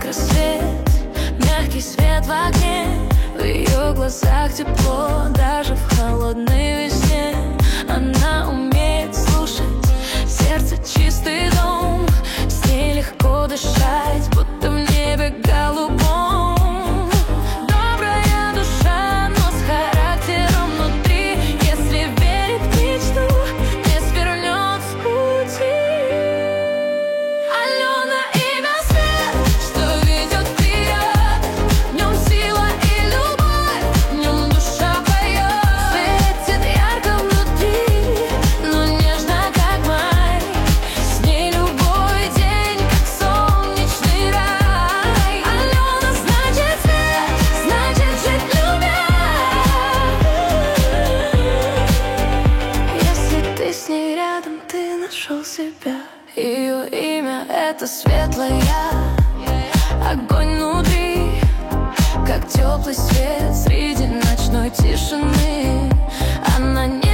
как рассвет, мягкий свет в окне. В ее глазах тепло, даже в холодной весне. Она умеет слушать, сердце чистый дом. С ней легко дышать, будто в небе голубом. Добрая душа, но с характером внутри. Если верит в мечту, не свернет с пути. Алена — имя свет, что ведет вперед. В нем сила и любовь, в нем душа поет. Светит ярко внутри, но нежно, как май. С ней любой день, как солнечный рай. Алена значит свет, значит жить любя. Если ты с ней рядом, ты нашел себя. Ее имя — это светлая, огонь внутри, как теплый свет среди ночной тишины. Она не